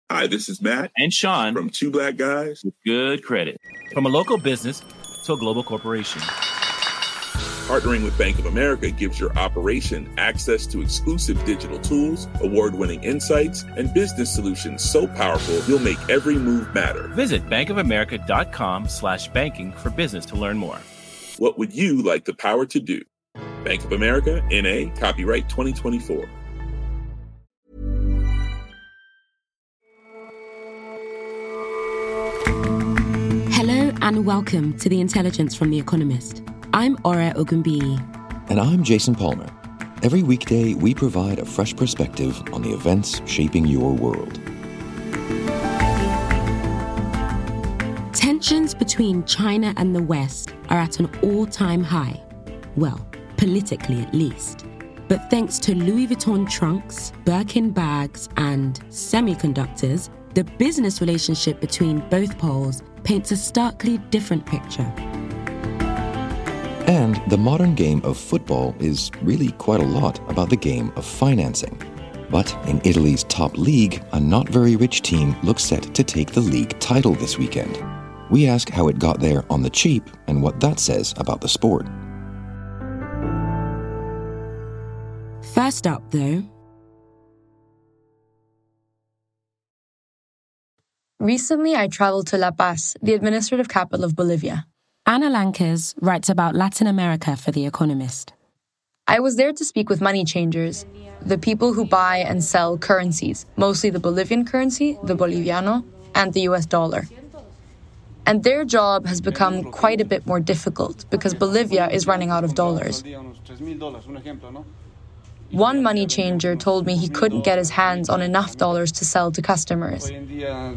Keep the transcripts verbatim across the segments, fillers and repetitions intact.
Hi, this is Matt and Sean from Two Black Guys with Good Credit. From a local business to a global corporation, partnering with Bank of America gives your operation access to exclusive digital tools, award-winning insights, and business solutions so powerful you'll make every move matter. Visit bankofamerica.com slash banking for business to learn more. What would you like the power to do? Bank of America, N A, copyright twenty twenty-four. Hello and welcome to The Intelligence from The Economist. I'm Ora Ogunbiyi. And I'm Jason Palmer. Every weekday, we provide a fresh perspective on the events shaping your world. Tensions between China and the West are at an all-time high. Well, politically at least. But thanks to Louis Vuitton trunks, Birkin bags, and semiconductors, the business relationship between both poles paints a starkly different picture. And the modern game of football is really quite a lot about the game of financing. But in Italy's top league, a not very rich team looks set to take the league title this weekend. We ask how it got there on the cheap and what that says about the sport. First up, though, recently I traveled to La Paz, the administrative capital of Bolivia. Ana Lankes writes about Latin America for The Economist. I was there to speak with money changers, the people who buy and sell currencies, mostly the Bolivian currency, the Boliviano, and the U S dollar. And their job has become quite a bit more difficult because Bolivia is running out of dollars. One money changer told me he couldn't get his hands on enough dollars to sell to customers. And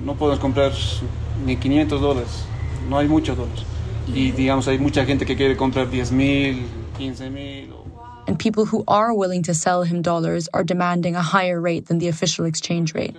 people who are willing to sell him dollars are demanding a higher rate than the official exchange rate.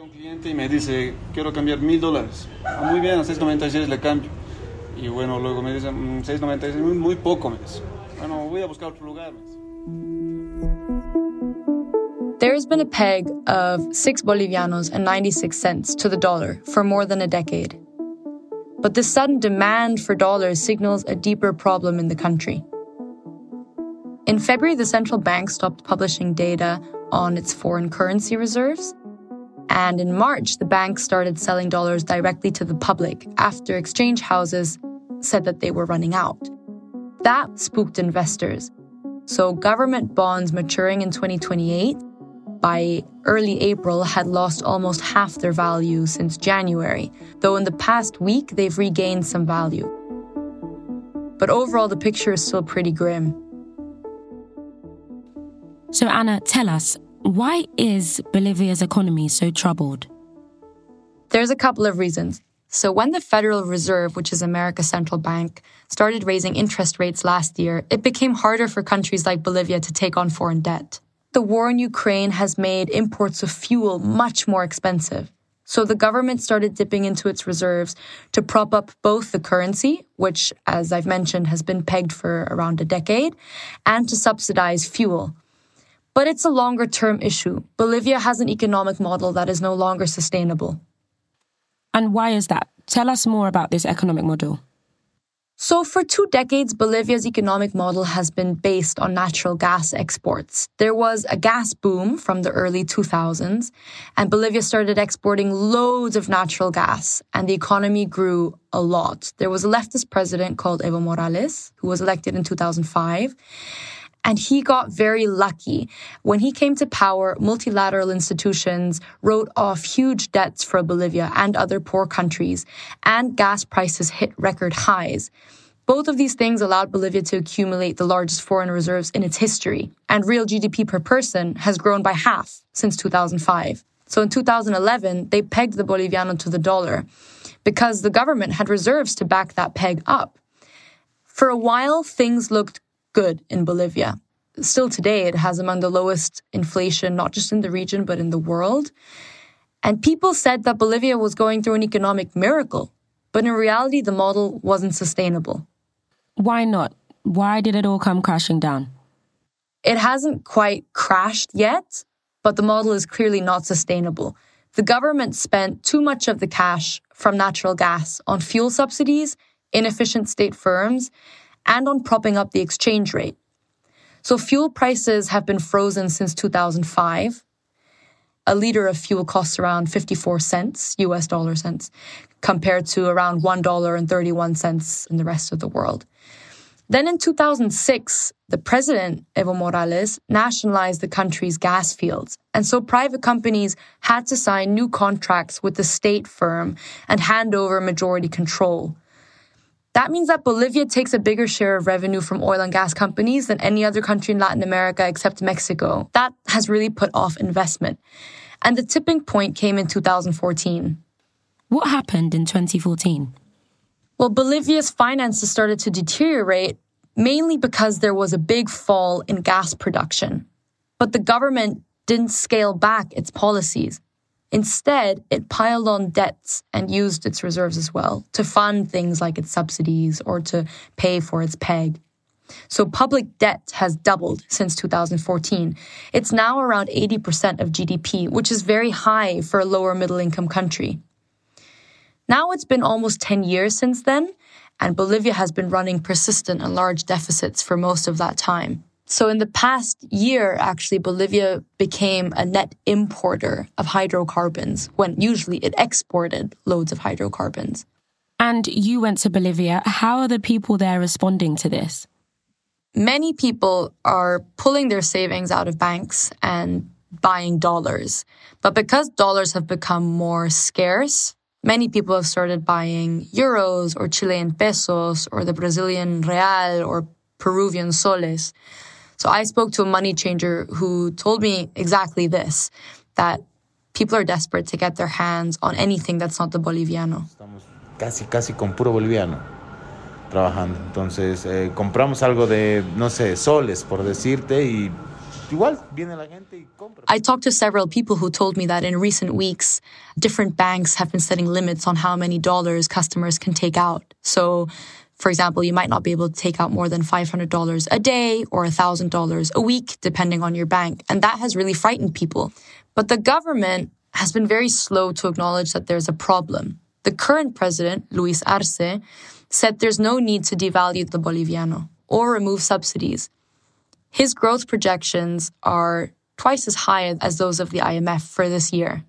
There's been a peg of six Bolivianos and ninety-six cents to the dollar for more than a decade. But this sudden demand for dollars signals a deeper problem in the country. In February, the central bank stopped publishing data on its foreign currency reserves. And in March, the bank started selling dollars directly to the public after exchange houses said that they were running out. That spooked investors. So government bonds maturing in twenty twenty-eight by early April had lost almost half their value since January, though in the past week they've regained some value. But overall, the picture is still pretty grim. So Anna, tell us, why is Bolivia's economy so troubled? There's a couple of reasons. So when the Federal Reserve, which is America's central bank, started raising interest rates last year, it became harder for countries like Bolivia to take on foreign debt. The war in Ukraine has made imports of fuel much more expensive. So the government started dipping into its reserves to prop up both the currency, which, as I've mentioned, has been pegged for around a decade, and to subsidize fuel. But it's a longer-term issue. Bolivia has an economic model that is no longer sustainable. And why is that? Tell us more about this economic model. So for two decades, Bolivia's economic model has been based on natural gas exports. There was a gas boom from the early two thousands, and Bolivia started exporting loads of natural gas, and the economy grew a lot. There was a leftist president called Evo Morales, who was elected in two thousand five, and he got very lucky. When he came to power, multilateral institutions wrote off huge debts for Bolivia and other poor countries, and gas prices hit record highs. Both of these things allowed Bolivia to accumulate the largest foreign reserves in its history, and real G D P per person has grown by half since two thousand five. So in two thousand eleven, they pegged the Boliviano to the dollar because the government had reserves to back that peg up. For a while, things looked good in Bolivia. Still today, it has among the lowest inflation, not just in the region, but in the world. And people said that Bolivia was going through an economic miracle. But in reality, the model wasn't sustainable. Why not? Why did it all come crashing down? It hasn't quite crashed yet, but the model is clearly not sustainable The government spent too much of the cash from natural gas on fuel subsidies, inefficient state firms, and on propping up the exchange rate. So fuel prices have been frozen since two thousand five. A liter of fuel costs around fifty-four cents, U S dollar cents, compared to around one dollar and thirty-one cents in the rest of the world. Then in two thousand six, the president, Evo Morales, nationalized the country's gas fields. And so private companies had to sign new contracts with the state firm and hand over majority control. That means that Bolivia takes a bigger share of revenue from oil and gas companies than any other country in Latin America except Mexico. That has really put off investment. And the tipping point came in two thousand fourteen. What happened in twenty fourteen? Well, Bolivia's finances started to deteriorate mainly because there was a big fall in gas production. But the government didn't scale back its policies. Instead, it piled on debts and used its reserves as well to fund things like its subsidies or to pay for its peg. So public debt has doubled since two thousand fourteen. It's now around eighty percent of G D P, which is very high for a lower middle-income country. Now it's been almost ten years since then, and Bolivia has been running persistent and large deficits for most of that time. So in the past year, actually, Bolivia became a net importer of hydrocarbons when usually it exported loads of hydrocarbons. And you went to Bolivia. How are the people there responding to this? Many people are pulling their savings out of banks and buying dollars. But because dollars have become more scarce, many people have started buying euros or Chilean pesos or the Brazilian real or Peruvian soles. So I spoke to a money changer who told me exactly this, that people are desperate to get their hands on anything that's not the boliviano. Estamos casi, casi con puro boliviano trabajando. Entonces, eh, compramos algo de, no sé, soles, por decirte, y igual viene la gente y compra. I talked to several people who told me that in recent weeks, different banks have been setting limits on how many dollars customers can take out. So, for example, you might not be able to take out more than five hundred dollars a day or one thousand dollars a week, depending on your bank. And that has really frightened people. But the government has been very slow to acknowledge that there's a problem. The current president, Luis Arce, said there's no need to devalue the boliviano or remove subsidies. His growth projections are twice as high as those of the I M F for this year.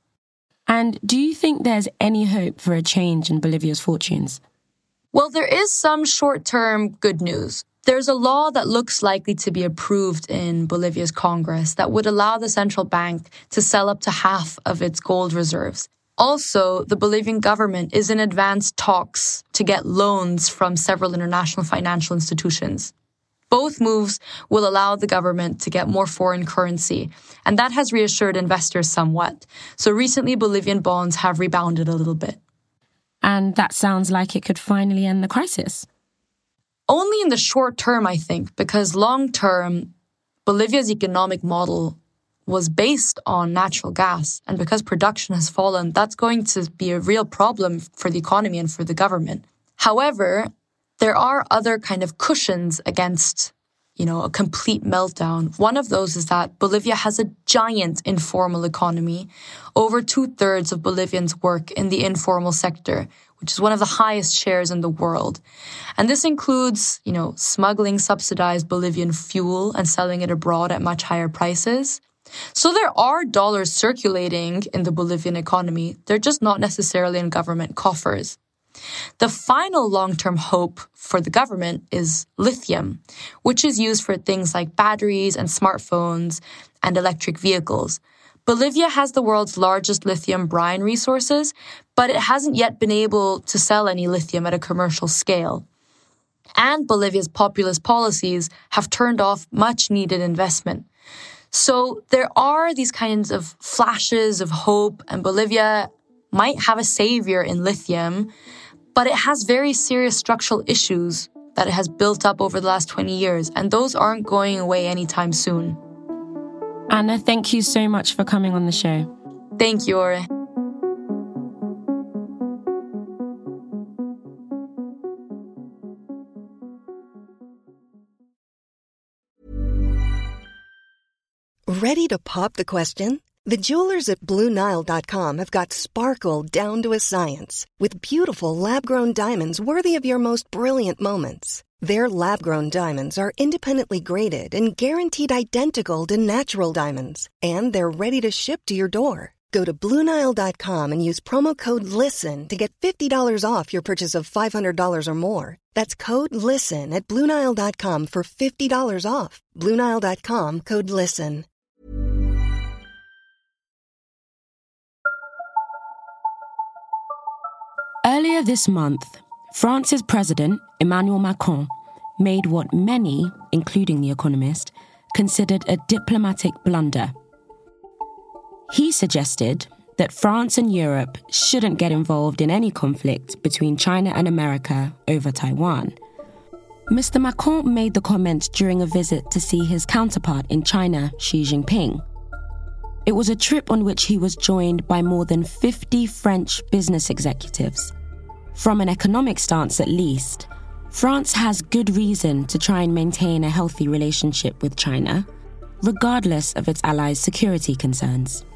And do you think there's any hope for a change in Bolivia's fortunes? Well, there is some short-term good news. There's a law that looks likely to be approved in Bolivia's Congress that would allow the central bank to sell up to half of its gold reserves. Also, the Bolivian government is in advanced talks to get loans from several international financial institutions. Both moves will allow the government to get more foreign currency, and that has reassured investors somewhat. So recently, Bolivian bonds have rebounded a little bit. And that sounds like it could finally end the crisis. Only in the short term, I think, because long term, Bolivia's economic model was based on natural gas. And because production has fallen, that's going to be a real problem for the economy and for the government. However, there are other kind of cushions against, you know, a complete meltdown. One of those is that Bolivia has a giant informal economy. Over two-thirds of Bolivians work in the informal sector, which is one of the highest shares in the world. And this includes, you know, smuggling subsidized Bolivian fuel and selling it abroad at much higher prices. So there are dollars circulating in the Bolivian economy. They're just not necessarily in government coffers. The final long-term hope for the government is lithium, which is used for things like batteries and smartphones and electric vehicles. Bolivia has the world's largest lithium brine resources, but it hasn't yet been able to sell any lithium at a commercial scale. And Bolivia's populist policies have turned off much-needed investment. So there are these kinds of flashes of hope, and Bolivia might have a savior in lithium, but it has very serious structural issues that it has built up over the last twenty years, and those aren't going away anytime soon. Anna, thank you so much for coming on the show. Thank you, Ore. Ready to pop the question? The jewelers at Blue Nile dot com have got sparkle down to a science with beautiful lab-grown diamonds worthy of your most brilliant moments. Their lab-grown diamonds are independently graded and guaranteed identical to natural diamonds, and they're ready to ship to your door. Go to Blue Nile dot com and use promo code LISTEN to get fifty dollars off your purchase of five hundred dollars or more. That's code LISTEN at Blue Nile dot com for fifty dollars off. Blue Nile dot com, code LISTEN. Earlier this month, France's president, Emmanuel Macron, made what many, including The Economist, considered a diplomatic blunder. He suggested that France and Europe shouldn't get involved in any conflict between China and America over Taiwan. Mister Macron made the comment during a visit to see his counterpart in China, Xi Jinping. It was a trip on which he was joined by more than fifty French business executives. From an economic stance at least, France has good reason to try and maintain a healthy relationship with China, regardless of its allies' security concerns.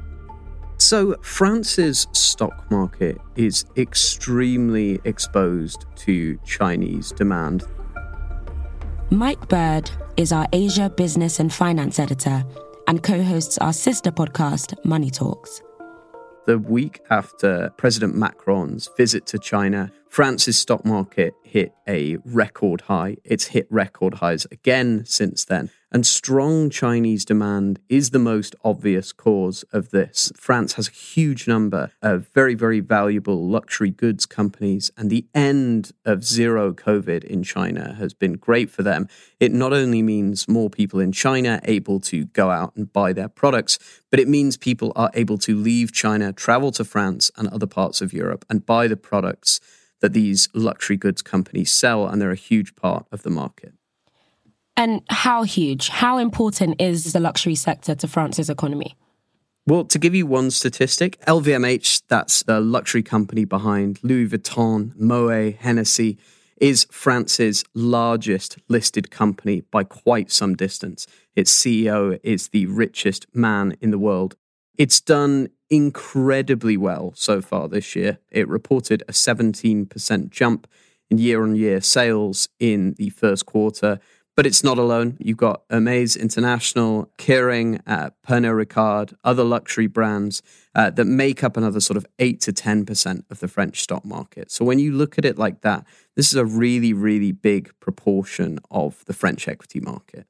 So France's stock market is extremely exposed to Chinese demand. Mike Bird is our Asia business and finance editor and co-hosts our sister podcast, Money Talks. The week after President Macron's visit to China, France's stock market hit a record high. It's hit record highs again since then. And strong Chinese demand is the most obvious cause of this. France has a huge number of very, very valuable luxury goods companies, and the end of zero COVID in China has been great for them. It not only means more people in China able to go out and buy their products, but it means people are able to leave China, travel to France and other parts of Europe and buy the products that these luxury goods companies sell, and they're a huge part of the market. And how huge, how important is the luxury sector to France's economy? Well, to give you one statistic, L V M H, that's the luxury company behind Louis Vuitton, Moet, Hennessy, is France's largest listed company by quite some distance. Its C E O is the richest man in the world. It's done incredibly well so far this year. It reported a seventeen percent jump in year-on-year sales in the first quarter. But it's not alone. You've got Hermès International, Kering, uh, Pernod Ricard, other luxury brands uh, that make up another sort of eight to ten percent of the French stock market. So when you look at it like that, this is a really, really big proportion of the French equity market.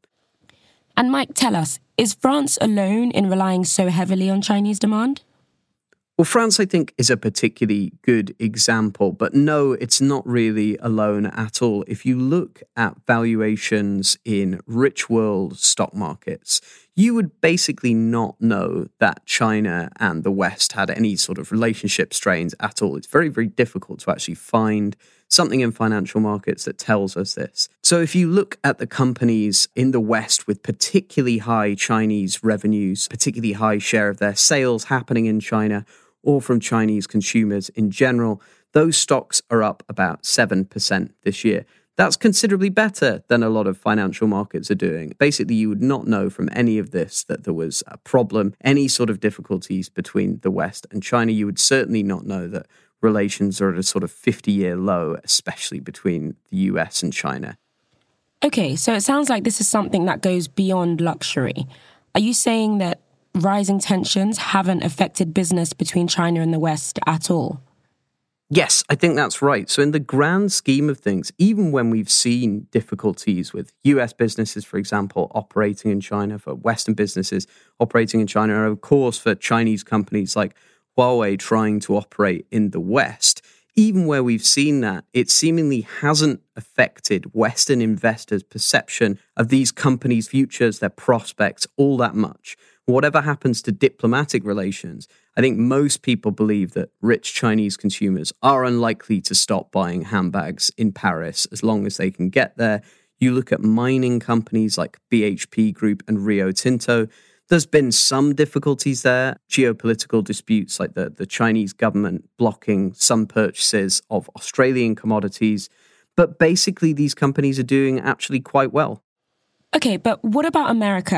And Mike, tell us, is France alone in relying so heavily on Chinese demand? Well, France, I think, is a particularly good example, but no, it's not really alone at all. If you look at valuations in rich world stock markets, you would basically not know that China and the West had any sort of relationship strains at all. It's very, very difficult to actually find something in financial markets that tells us this. So if you look at the companies in the West with particularly high Chinese revenues, particularly high share of their sales happening in China, or from Chinese consumers in general, those stocks are up about seven percent this year. That's considerably better than a lot of financial markets are doing. Basically, you would not know from any of this that there was a problem, any sort of difficulties between the West and China. You would certainly not know that relations are at a sort of fifty-year low, especially between the U S and China. Okay, so it sounds like this is something that goes beyond luxury. Are you saying that rising tensions haven't affected business between China and the West at all? Yes, I think that's right. So in the grand scheme of things, even when we've seen difficulties with U S businesses, for example, operating in China, for Western businesses operating in China, and of course for Chinese companies like Huawei trying to operate in the West, even where we've seen that, it seemingly hasn't affected Western investors' perception of these companies' futures, their prospects, all that much. Whatever happens to diplomatic relations, I think most people believe that rich Chinese consumers are unlikely to stop buying handbags in Paris as long as they can get there. You look at mining companies like B H P Group and Rio Tinto, there's been some difficulties there, geopolitical disputes like the, the Chinese government blocking some purchases of Australian commodities. But basically, these companies are doing actually quite well. Okay, but what about America?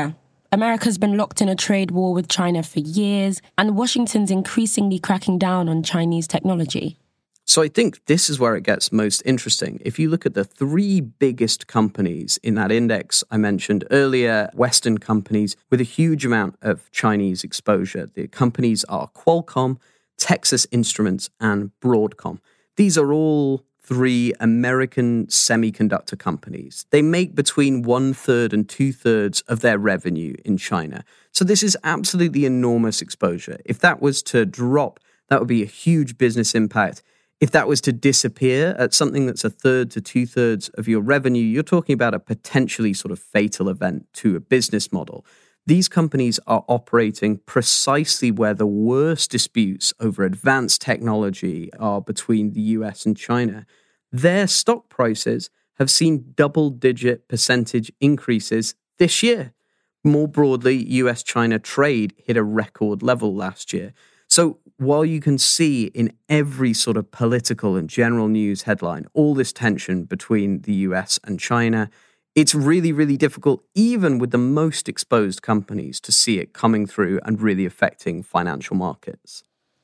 America's been locked in a trade war with China for years, and Washington's increasingly cracking down on Chinese technology. So I think this is where it gets most interesting. If you look at the three biggest companies in that index I mentioned earlier, Western companies with a huge amount of Chinese exposure, the companies are Qualcomm, Texas Instruments, and Broadcom. These are all three American semiconductor companies. They make between one-third and two-thirds of their revenue in China. So this is absolutely enormous exposure. If that was to drop, that would be a huge business impact. If that was to disappear at something that's a third to two-thirds of your revenue, you're talking about a potentially sort of fatal event to a business model. These companies are operating precisely where the worst disputes over advanced technology are between the U S and China. Their stock prices have seen double-digit percentage increases this year. More broadly, U S-China trade hit a record level last year. So while you can see in every sort of political and general news headline all this tension between the U S and China, it's really, really difficult, even with the most exposed companies, to see it coming through and really affecting financial markets.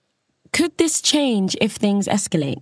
Could this change if things escalate?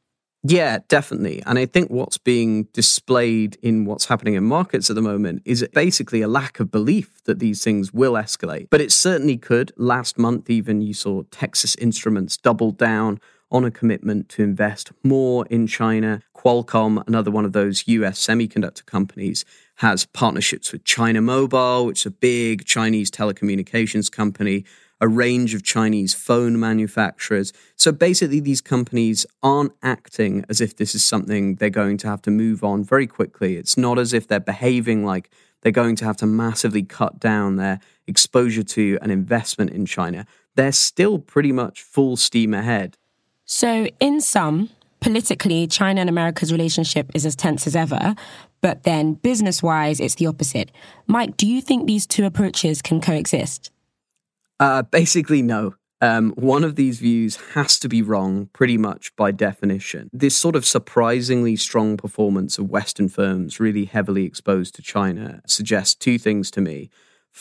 Yeah, definitely. And I think what's being displayed in what's happening in markets at the moment is basically a lack of belief that these things will escalate. But it certainly could. Last month, even, you saw Texas Instruments double down on a commitment to invest more in China. Qualcomm, another one of those U S semiconductor companies, has partnerships with China Mobile, which is a big Chinese telecommunications company, a range of Chinese phone manufacturers. So basically, these companies aren't acting as if this is something they're going to have to move on very quickly. It's not as if they're behaving like they're going to have to massively cut down their exposure to an investment in China. They're still pretty much full steam ahead. So in sum, politically, China and America's relationship is as tense as ever, but then business-wise, it's the opposite. Mike, do you think these two approaches can coexist? Uh, basically, no. Um, one of these views has to be wrong pretty much by definition. This sort of surprisingly strong performance of Western firms really heavily exposed to China suggests two things to me.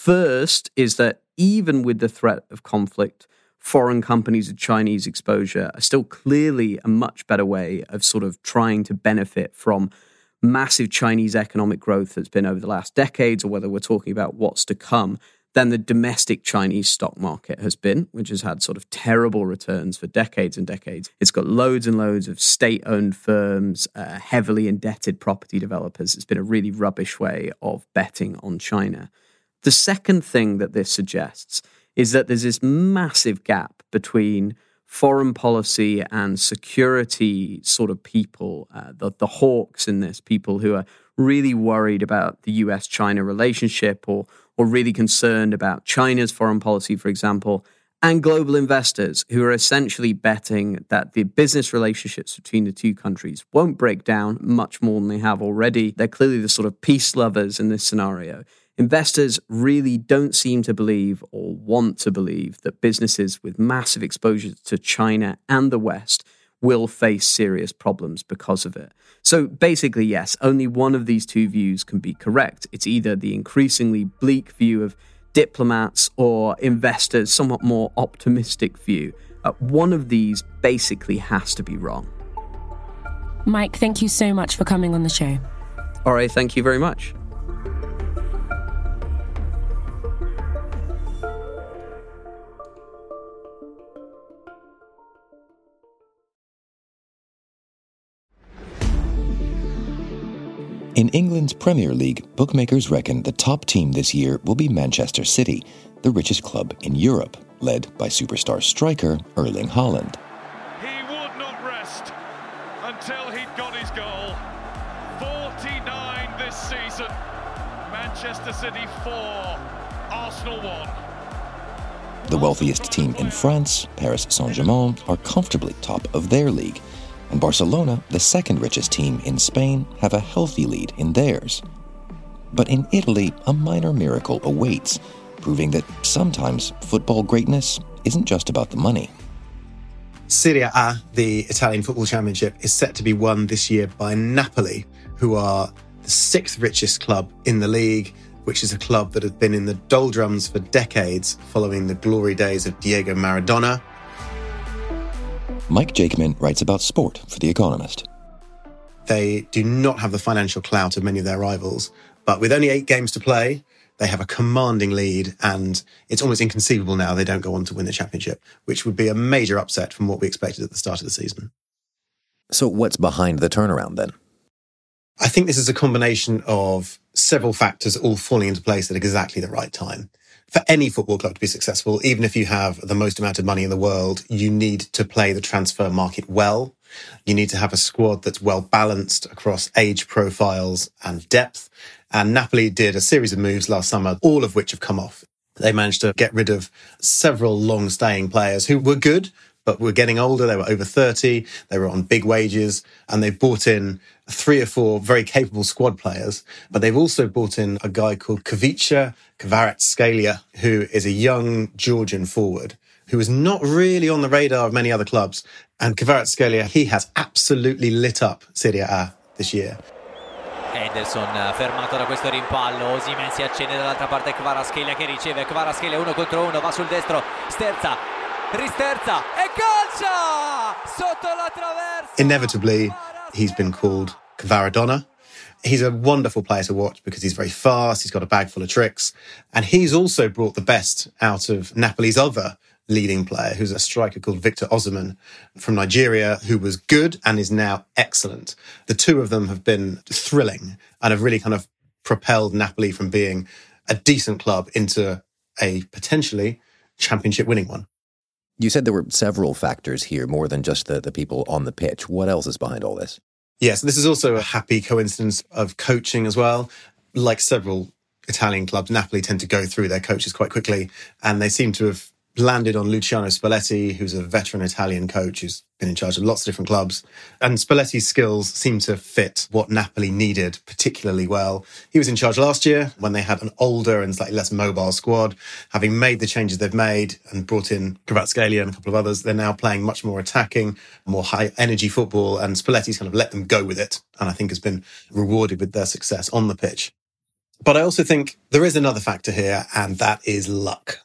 First is that even with the threat of conflict, foreign companies with Chinese exposure are still clearly a much better way of sort of trying to benefit from massive Chinese economic growth that's been over the last decades, or whether we're talking about what's to come, than the domestic Chinese stock market has been, which has had sort of terrible returns for decades and decades. It's got loads and loads of state-owned firms, uh, heavily indebted property developers. It's been a really rubbish way of betting on China. The second thing that this suggests is that there's this massive gap between foreign policy and security sort of people, uh, the, the hawks in this, people who are really worried about the U S-China relationship or or really concerned about China's foreign policy, for example, and global investors who are essentially betting that the business relationships between the two countries won't break down much more than they have already. They're clearly the sort of peace lovers in this scenario. Investors really don't seem to believe or want to believe that businesses with massive exposure to China and the West will face serious problems because of it. So basically, yes, only one of these two views can be correct. It's either the increasingly bleak view of diplomats or investors' somewhat more optimistic view. Uh, one of these basically has to be wrong. Mike, thank you so much for coming on the show. All right, thank you very much. In England's Premier League, bookmakers reckon the top team this year will be Manchester City, the richest club in Europe, led by superstar striker Erling Haaland. He would not rest until he'd got his goal. forty-nine this season. Manchester City four, Arsenal one. The wealthiest team in France, Paris Saint-Germain, are comfortably top of their league. And Barcelona, the second richest team in Spain, have a healthy lead in theirs. But in Italy, a minor miracle awaits, proving that sometimes football greatness isn't just about the money. Serie A, the Italian football championship, is set to be won this year by Napoli, who are the sixth richest club in the league, which is a club that had been in the doldrums for decades following the glory days of Diego Maradona. Mike Jakeman writes about sport for The Economist. They do not have the financial clout of many of their rivals, but with only eight games to play, they have a commanding lead, and it's almost inconceivable now they don't go on to win the championship, which would be a major upset from what we expected at the start of the season. So what's behind the turnaround then? I think this is a combination of several factors all falling into place at exactly the right time. For any football club to be successful, even if you have the most amount of money in the world, you need to play the transfer market well. You need to have a squad that's well balanced across age profiles and depth. And Napoli did a series of moves last summer, all of which have come off. They managed to get rid of several long-staying players who were good, but were getting older. They were over thirty. They were on big wages. And they brought in three or four very capable squad players. But they've also brought in a guy called Kavica Kvaratskhelia, who is a young Georgian forward who is not really on the radar of many other clubs. And Kvaratskhelia, he has absolutely lit up Serie A this year. Henderson fermato da questo rimpallo, Osimhen si accende dall'altra parte, Kvaratskhelia che riceve, Kvaratskhelia uno contro uno, va sul destro, sterza, risterza e calcia sotto la traversa. Inevitably, he's been called Kvaradona. He's a wonderful player to watch because he's very fast, he's got a bag full of tricks, and he's also brought the best out of Napoli's other leading player, who's a striker called Victor Osimhen from Nigeria, who was good and is now excellent. The two of them have been thrilling and have really kind of propelled Napoli from being a decent club into a potentially championship winning one. You said there were several factors here, more than just the, the people on the pitch. What else is behind all this? Yes, this is also a happy coincidence of coaching as well. Like several Italian clubs, Napoli tend to go through their coaches quite quickly, and they seem to have landed on Luciano Spalletti, who's a veteran Italian coach who's been in charge of lots of different clubs. And Spalletti's skills seem to fit what Napoli needed particularly well. He was in charge last year when they had an older and slightly less mobile squad. Having made the changes they've made and brought in Kvaratskhelia and a couple of others, they're now playing much more attacking, more high-energy football, and Spalletti's kind of let them go with it, and I think has been rewarded with their success on the pitch. But I also think there is another factor here, and that is luck.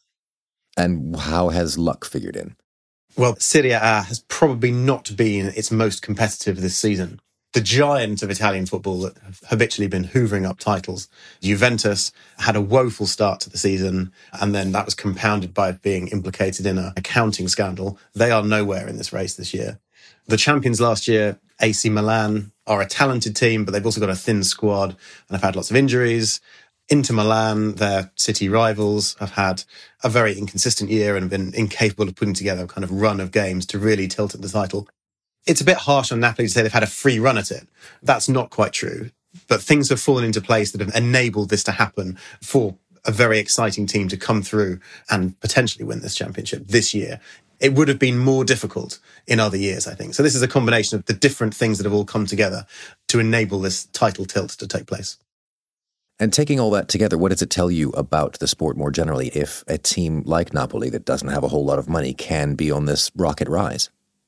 And how has luck figured in? Well, Serie A has probably not been its most competitive this season. The giant of Italian football that have habitually been hoovering up titles, Juventus, had a woeful start to the season, and then that was compounded by being implicated in an accounting scandal. They are nowhere in this race this year. The champions last year, A C Milan, are a talented team, but they've also got a thin squad and have had lots of injuries. Inter Milan, their city rivals, have had a very inconsistent year and have been incapable of putting together a kind of run of games to really tilt at the title. It's a bit harsh on Napoli to say they've had a free run at it. That's not quite true. But things have fallen into place that have enabled this to happen for a very exciting team to come through and potentially win this championship this year. It would have been more difficult in other years, I think. So this is a combination of the different things that have all come together to enable this title tilt to take place. And taking all that together, what does it tell you about the sport more generally if a team like Napoli that doesn't have a whole lot of money can be on this rocket rise?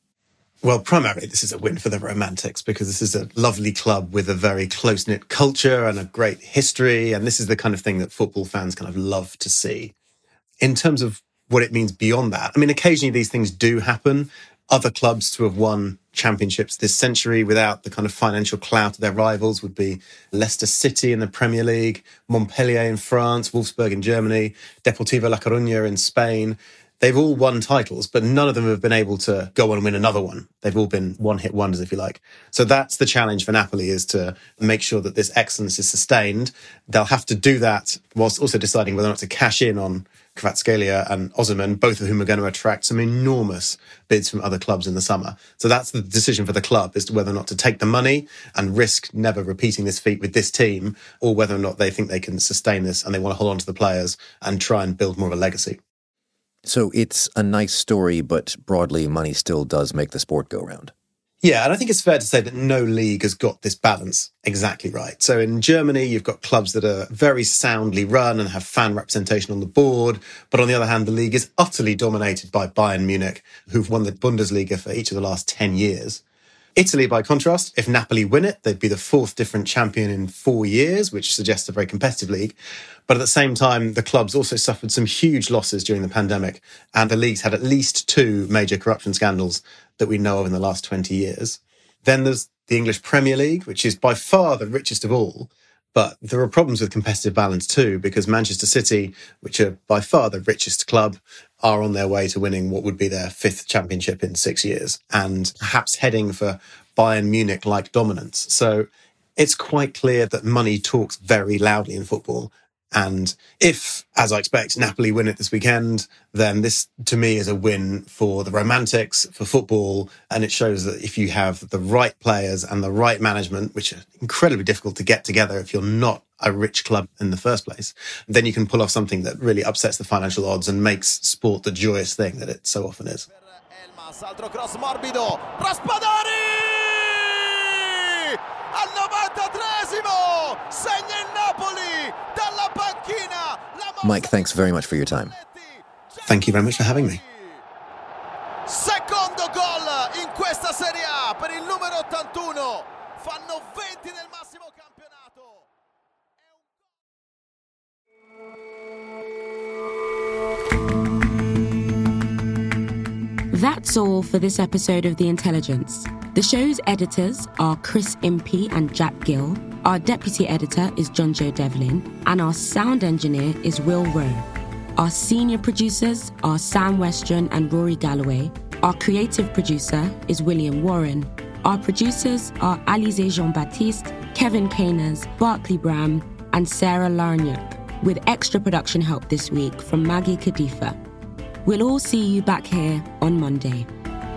Well, primarily this is a win for the romantics because this is a lovely club with a very close-knit culture and a great history, and this is the kind of thing that football fans kind of love to see. In terms of what it means beyond that, I mean, occasionally these things do happen. Other clubs to have won championships this century without the kind of financial clout of their rivals would be Leicester City in the Premier League, Montpellier in France, Wolfsburg in Germany, Deportivo La Coruña in Spain. They've all won titles, but none of them have been able to go on and win another one. They've all been one-hit wonders, if you like. So that's the challenge for Napoli, is to make sure that this excellence is sustained. They'll have to do that whilst also deciding whether or not to cash in on Kvaratskhelia and Osimhen, both of whom are going to attract some enormous bids from other clubs in the summer. So that's the decision for the club, as to whether or not to take the money and risk never repeating this feat with this team, or whether or not they think they can sustain this and they want to hold on to the players and try and build more of a legacy. So it's a nice story, but broadly, money still does make the sport go round. Yeah, and I think it's fair to say that no league has got this balance exactly right. So in Germany, you've got clubs that are very soundly run and have fan representation on the board. But on the other hand, the league is utterly dominated by Bayern Munich, who've won the Bundesliga for each of the last ten years. Italy, by contrast, if Napoli win it, they'd be the fourth different champion in four years, which suggests a very competitive league. But at the same time, the clubs also suffered some huge losses during the pandemic, and the league's had at least two major corruption scandals that we know of in the last twenty years. Then there's the English Premier League, which is by far the richest of all. But there are problems with competitive balance too, because Manchester City, which are by far the richest club, are on their way to winning what would be their fifth championship in six years and perhaps heading for Bayern Munich-like dominance. So it's quite clear that money talks very loudly in football. And if, as I expect, Napoli win it this weekend, then this, to me, is a win for the romantics, for football. And it shows that if you have the right players and the right management, which are incredibly difficult to get together if you're not a rich club in the first place, then you can pull off something that really upsets the financial odds and makes sport the joyous thing that it so often is. Altro cross morbido, Raspadori! Al novantatreesimo segna il Napoli dalla panchina. Mike, thanks very much for your time. Thank you very much for having me. Secondo gol in questa Serie A per il numero ottantuno. Fanno venti nel massimo campionato. That's all for this episode of The Intelligence. The show's editors are Chris Impey and Jack Gill. Our deputy editor is John Joe Devlin. And our sound engineer is Will Rowe. Our senior producers are Sam Westron and Rory Galloway. Our creative producer is William Warren. Our producers are Alize Jean-Baptiste, Kevin Caners, Barclay Bram, and Sarah Larniuk, with extra production help this week from Maggie Kadifa. We'll all see you back here on Monday.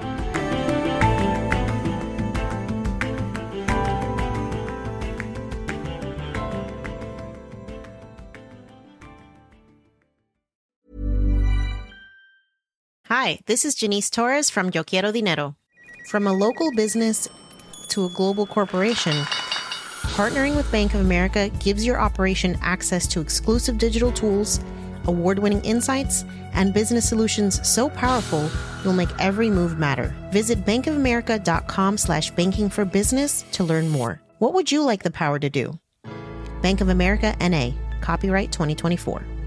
Hi, this is Janice Torres from Yo Quiero Dinero. From a local business to a global corporation, partnering with Bank of America gives your operation access to exclusive digital tools, award-winning insights, and business solutions so powerful you'll make every move matter. Visit bankofamerica.com slash banking for business to learn more. What would you like the power to do? Bank of America N A. Copyright twenty twenty-four.